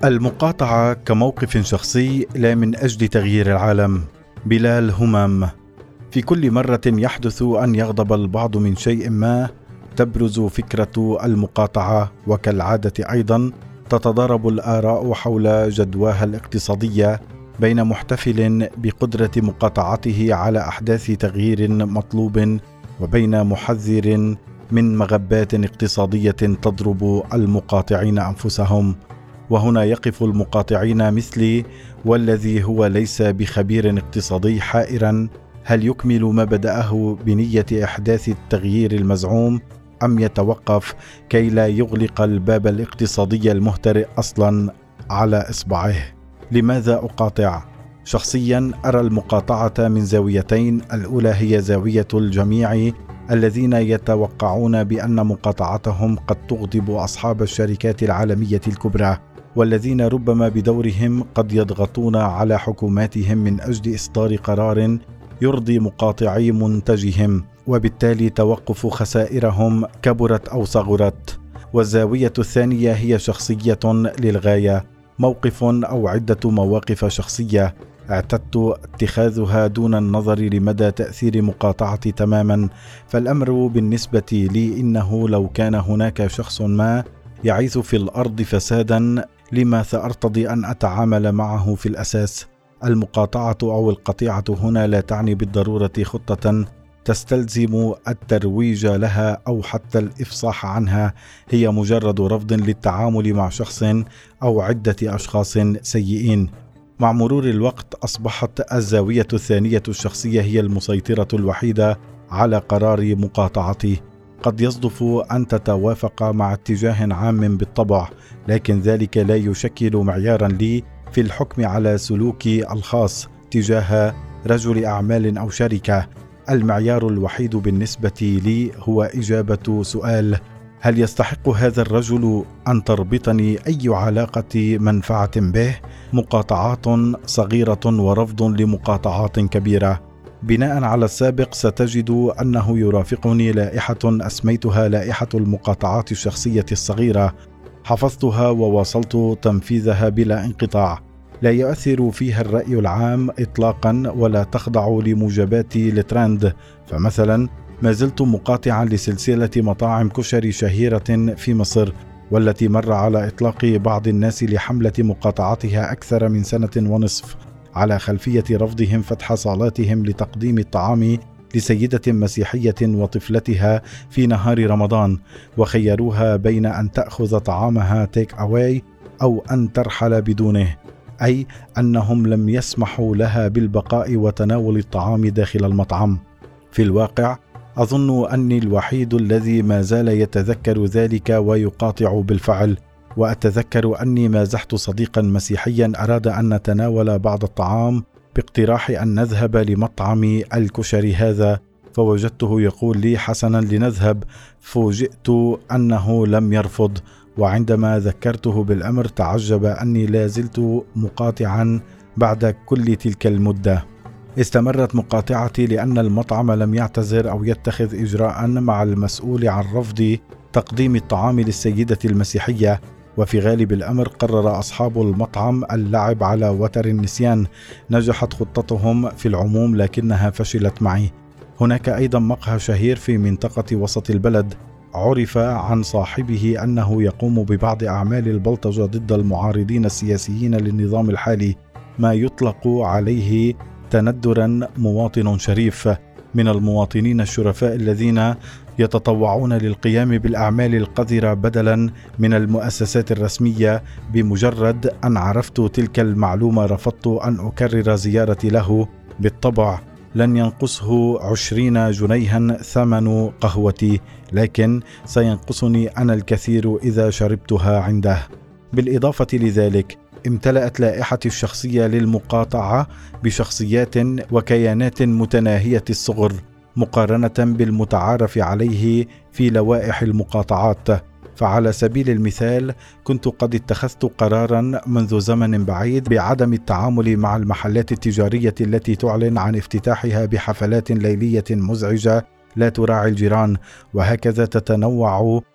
المقاطعة كموقف شخصي لا من أجل تغيير العالم. بلال همام. في كل مرة يحدث أن يغضب البعض من شيء ما تبرز فكرة المقاطعة، وكالعادة أيضا تتضارب الآراء حول جدواها الاقتصادية بين محتفل بقدرة مقاطعته على أحداث تغيير مطلوب وبين محذر من مغبات اقتصادية تضرب المقاطعين أنفسهم. وهنا يقف المقاطعين مثلي والذي هو ليس بخبير اقتصادي حائرا: هل يكمل ما بدأه بنية إحداث التغيير المزعوم أم يتوقف كي لا يغلق الباب الاقتصادي المهترئ أصلا على إصبعه؟ لماذا أقاطع؟ شخصيا أرى المقاطعة من زاويتين. الأولى هي زاوية الجميع الذين يتوقعون بأن مقاطعتهم قد تغضب أصحاب الشركات العالمية الكبرى، والذين ربما بدورهم قد يضغطون على حكوماتهم من أجل إصدار قرار يرضي مقاطعي منتجهم، وبالتالي توقف خسائرهم كبرت أو صغرت. والزاوية الثانية هي شخصية للغاية، موقف أو عدة مواقف شخصية اعتدت اتخاذها دون النظر لمدى تأثير مقاطعتي تماما. فالأمر بالنسبة لي إنه لو كان هناك شخص ما يعيث في الأرض فسادا لما سأرتضي أن أتعامل معه في الأساس. المقاطعة أو القطيعة هنا لا تعني بالضرورة خطة تستلزم الترويج لها أو حتى الإفصاح عنها، هي مجرد رفض للتعامل مع شخص أو عدة أشخاص سيئين. مع مرور الوقت أصبحت الزاوية الثانية الشخصية هي المسيطرة الوحيدة على قرار مقاطعتي. قد يصدف أن تتوافق مع اتجاه عام بالطبع، لكن ذلك لا يشكل معيارا لي في الحكم على سلوكي الخاص تجاه رجل أعمال أو شركة. المعيار الوحيد بالنسبة لي هو إجابة سؤال: هل يستحق هذا الرجل أن تربطني أي علاقة منفعة به؟ مقاطعات صغيرة ورفض لمقاطعات كبيرة. بناء على السابق ستجد أنه يرافقني لائحة أسميتها لائحة المقاطعات الشخصية الصغيرة. حفظتها وواصلت تنفيذها بلا انقطاع. لا يؤثر فيها الرأي العام إطلاقا ولا تخضع لموجبات الترند. فمثلا ما زلت مقاطعا لسلسلة مطاعم كشري شهيرة في مصر، والتي مر على إطلاق بعض الناس لحملة مقاطعتها أكثر من 1.5 سنة على خلفية رفضهم فتح صالاتهم لتقديم الطعام لسيدة مسيحية وطفلتها في نهار رمضان، وخيروها بين أن تأخذ طعامها تيك أواي أو أن ترحل بدونه، أي أنهم لم يسمحوا لها بالبقاء وتناول الطعام داخل المطعم. في الواقع أظن أني الوحيد الذي ما زال يتذكر ذلك ويقاطع بالفعل. وأتذكر أني مازحت صديقا مسيحيا أراد أن نتناول بعض الطعام باقتراح أن نذهب لمطعم الكشري هذا، فوجدته يقول لي: حسنا لنذهب. فوجئت أنه لم يرفض، وعندما ذكرته بالأمر تعجب أني لا زلت مقاطعا بعد كل تلك المدة. استمرت مقاطعتي لأن المطعم لم يعتذر أو يتخذ إجراء مع المسؤول عن رفض تقديم الطعام للسيدة المسيحية. وفي غالب الأمر قرر أصحاب المطعم اللعب على وتر النسيان. نجحت خطتهم في العموم لكنها فشلت معي. هناك أيضا مقهى شهير في منطقة وسط البلد عرف عن صاحبه أنه يقوم ببعض أعمال البلطجة ضد المعارضين السياسيين للنظام الحالي، ما يطلق عليه تندرا مواطن شريف. من المواطنين الشرفاء الذين يتطوعون للقيام بالأعمال القذرة بدلا من المؤسسات الرسمية. بمجرد أن عرفت تلك المعلومة رفضت أن أكرر زيارتي له. بالطبع لن ينقصه 20 جنيها ثمن قهوتي، لكن سينقصني أنا الكثير إذا شربتها عنده. بالإضافة لذلك امتلأت لائحتي الشخصية للمقاطعة بشخصيات وكيانات متناهية الصغر مقارنة بالمتعارف عليه في لوائح المقاطعات. فعلى سبيل المثال كنت قد اتخذت قرارا منذ زمن بعيد بعدم التعامل مع المحلات التجارية التي تعلن عن افتتاحها بحفلات ليلية مزعجة لا تراعي الجيران، وهكذا تتنوع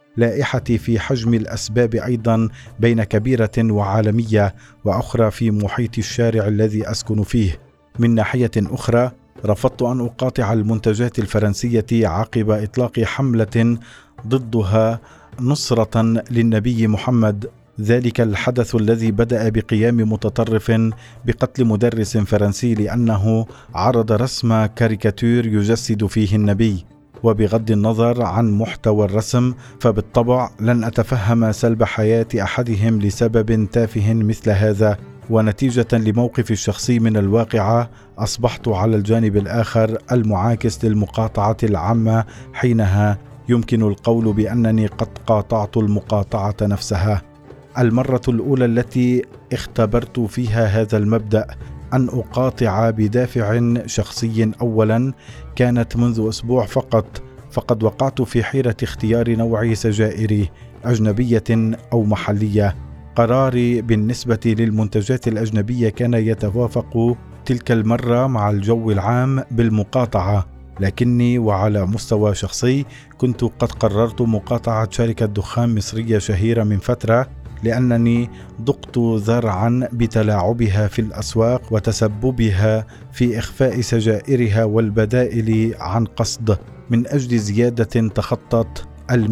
لائحتي في حجم الأسباب أيضا بين كبيرة وعالمية وأخرى في محيط الشارع الذي أسكن فيه. من ناحية أخرى رفضت أن أقاطع المنتجات الفرنسية عقب إطلاق حملة ضدها نصرة للنبي محمد، ذلك الحدث الذي بدأ بقيام متطرف بقتل مدرس فرنسي لأنه عرض رسم كاريكاتير يجسد فيه النبي. وبغض النظر عن محتوى الرسم فبالطبع لن أتفهم سلب حياة أحدهم لسبب تافه مثل هذا، ونتيجة لموقفي الشخصي من الواقعة أصبحت على الجانب الآخر المعاكس للمقاطعة العامة. حينها يمكن القول بأنني قد قاطعت المقاطعة نفسها. المرة الأولى التي اختبرت فيها هذا المبدأ أن أقاطع بدافع شخصي أولا كانت منذ أسبوع فقط، فقد وقعت في حيرة اختيار نوع سجائري، أجنبية أو محلية. قراري بالنسبة للمنتجات الأجنبية كان يتوافق تلك المرة مع الجو العام بالمقاطعة، لكني وعلى مستوى شخصي كنت قد قررت مقاطعة شركة دخان مصرية شهيرة من فترة، لأنني ضقت ذرعا بتلاعبها في الأسواق وتسببها في إخفاء سجائرها والبدائل عن قصد من أجل زيادة تخطت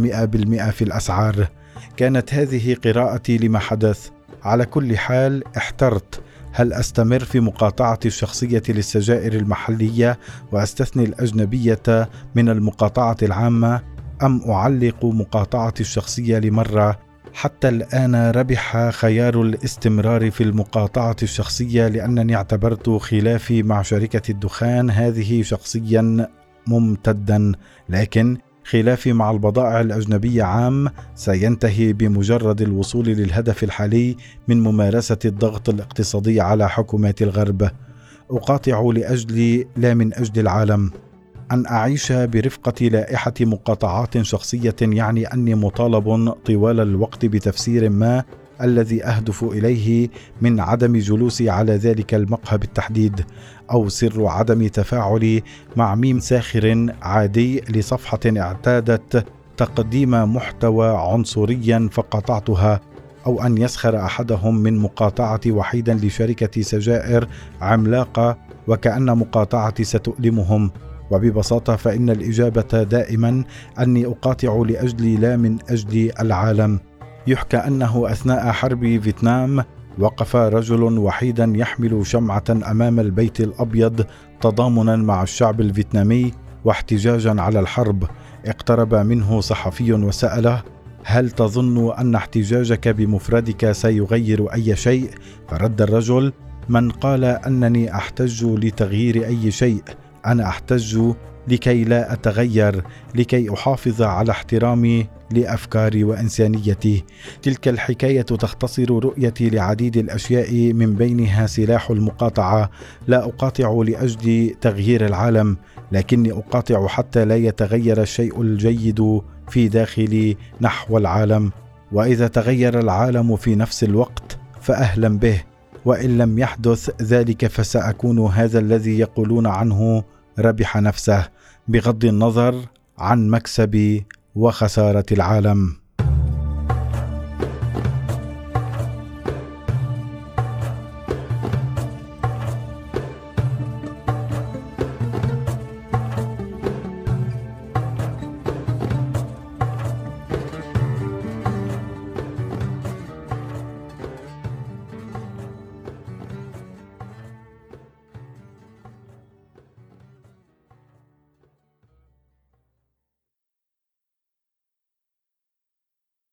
100% في الأسعار. كانت هذه قراءتي لما حدث. على كل حال احترت، هل أستمر في مقاطعتي الشخصية للسجائر المحلية وأستثني الأجنبية من المقاطعة العامة، أم أعلق مقاطعتي الشخصية لمرة؟ حتى الآن ربح خيار الاستمرار في المقاطعة الشخصية، لأنني اعتبرت خلافي مع شركة الدخان هذه شخصيا ممتدا، لكن خلافي مع البضائع الأجنبية عام سينتهي بمجرد الوصول للهدف الحالي من ممارسة الضغط الاقتصادي على حكومات الغرب. أقاطع لأجلي لا من أجل العالم. أن أعيش برفقة لائحة مقاطعات شخصية يعني أني مطالب طوال الوقت بتفسير ما الذي أهدف إليه من عدم جلوسي على ذلك المقهى بالتحديد، أو سر عدم تفاعلي مع ميم ساخر عادي لصفحة اعتادت تقديم محتوى عنصريا فقاطعتها، أو أن يسخر أحدهم من مقاطعتي وحيدا لشركة سجائر عملاقة وكأن مقاطعتي ستؤلمهم. وببساطة فإن الإجابة دائما أني أقاطع لأجلي لا من أجل العالم. يحكى أنه أثناء حرب فيتنام وقف رجل وحيدا يحمل شمعة أمام البيت الأبيض تضامنا مع الشعب الفيتنامي واحتجاجا على الحرب. اقترب منه صحفي وسأله: هل تظن أن احتجاجك بمفردك سيغير أي شيء؟ فرد الرجل: من قال أنني أحتج لتغيير أي شيء؟ أنا أحتج لكي لا أتغير، لكي أحافظ على احترامي لأفكاري وإنسانيتي. تلك الحكاية تختصر رؤيتي لعديد الأشياء من بينها سلاح المقاطعة. لا أقاطع لأجل تغيير العالم، لكني أقاطع حتى لا يتغير الشيء الجيد في داخلي نحو العالم. وإذا تغير العالم في نفس الوقت فأهلا به، وإن لم يحدث ذلك فسأكون هذا الذي يقولون عنه ربح نفسه، بغض النظر عن مكسب وخسارة العالم.